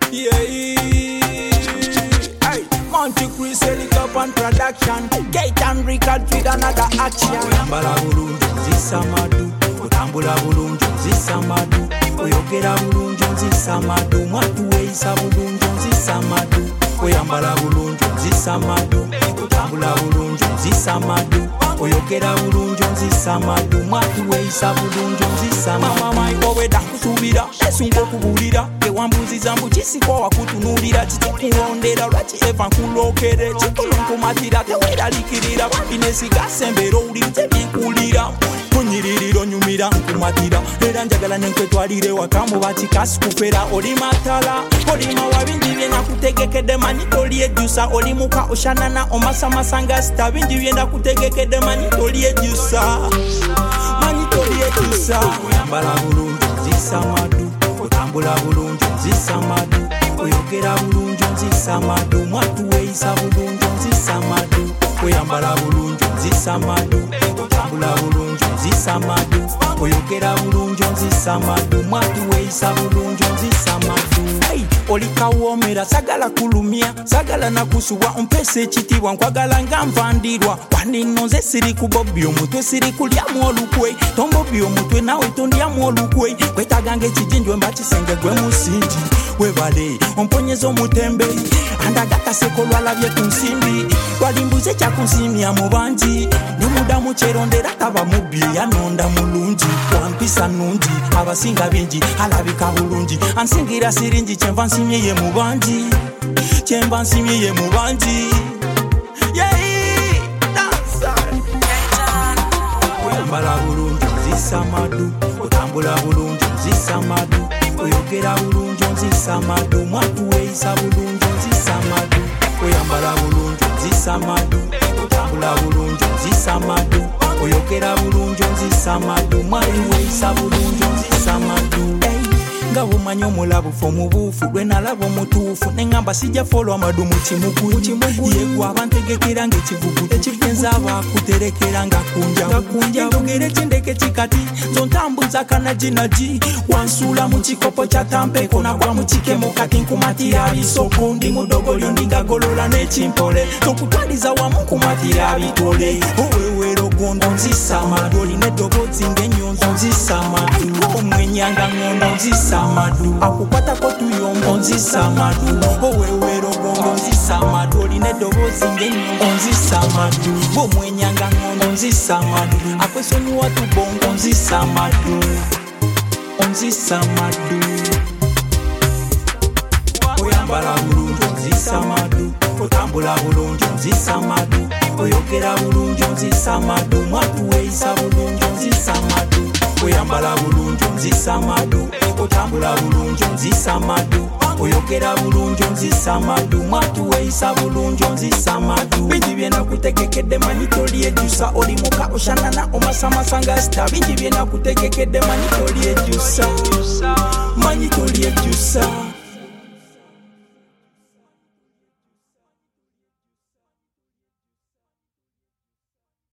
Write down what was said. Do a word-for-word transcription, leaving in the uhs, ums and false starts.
Yeah, hey, Monty Chris Helicopter Production, Gate and record with another action. Oyambala bulungi nzisa madu, otambula bulungi nzisa madu, oyogera bulungi nzisa madu, mwatu weisa bulungi nzisa madu. Oyambala bulungi nzisa madu, otambula bulungi nzisa madu, oyogera bulungi nzisa madu, mwatu weisa bulungi nzisa madu. Mama mai oweda kusubira esunga okubulira ewambuziza mbu kisiko wakutunulira kitukulondera lwaki eva nkulokere kikulunkumatira teweralikirira bambinesi gasembera owuliri tebinkulira kunyiririra onyumira nkumatira era njagala nenkwetwalire wakamu bakikasi kufera oli matala oli mawabingi byena kutegekedde manyi toli ejjusa oli muka oshanana omasamasanga sita bingi byenda kutegekedde manyi toli ejjusa manyi toli ejjusa. Oyambala bulungi nzisa madu, otambula bulungi nzisa madu, oyogera bulungi nzisa madu, mwatu weisa bulungi nzisa madu. Oyambala bulungi nzisa madu, otambula bulungi nzisa madu, oyogera bulungi nzisa madu, mwatu weisa bulungi nzisa madu. Hey, olikawomera sagala kulumia sagala nakusuwa ompese ekitibwa nkwagala nga nvandirwa wanino nze siri kubobbi omutwe siri kulyamu olukwe tombobbi omutwe nawe tondyamu olukwe kwetagange ekijinjwe mba kisenge gwe musingi webale omponyeza omutembe andagakaseko lwalabye ku nsimbi lwalimbuze kyakunsimya mu bangi nemudamu kyerondera taba mubbi yanonda mulungi wampisa nungi abasinga bingi alabika bulungi ansingira siringi kyenva nsimye ye mu bangi kyenva nsimye ye mu bangi. Oyambala bulungi nzisa madu, otambula bulungi nzisa madu, oyogera bulungi nzisa madu, mwatu weisa bulungi nzisa madu. Oyambala bulungi nzisa madu, otambula bulungi nzisa madu, oyogera bulungi nzisa madu, mwatu weisa bulungi nzisa madu. Nga bumanyi omulabu fo mubuufu lwe nalaba omutuufu neŋŋamba sijja folwa madu mu kimugunyi yegwa abantegekera ng'ekivuguto ekigenza abakuterekera nga kunja bugere kindeke kikati zontambuza kanajinagi wansuula mu kikopo kya tampeko nagwa mu kikemo kati nkumatira abisoko ndi mudogolyo ndingagolola n'ekimpole tokutwaliza wamu nkumatira abitole owewero gondo nzisa madu olina eddoboozi ng'ennyonzo nzisa madu omwenyanga ŋŋondo nzisa madu akukwata ko tuyombo nzisa madu owewero gongo nzisa madu olina eddoboozi ng'ennyonzo nzisa madu bomwenyanga ŋŋondo nzisa madu akwesonyiwa tubongo nzisa madu nzisa madu. Oyambala bulungi nzisa madu, otambula bulungi nzisa madu, oyogera bulungi nzisa madu, mwatu weisa bulungi nzisa madu. Oyambala bulungi nzisa madu, otambula bulungi nzisa madu, oyogera bulungi nzisa madu, mwatu weisa bulungi nzisa madu. Bingi byena kutegekedde manyi toli ejjusa oli muka oshanana omasamasanga sita bingi byena kutegekedde manyi toli ejjusa manyi toli ejjusa.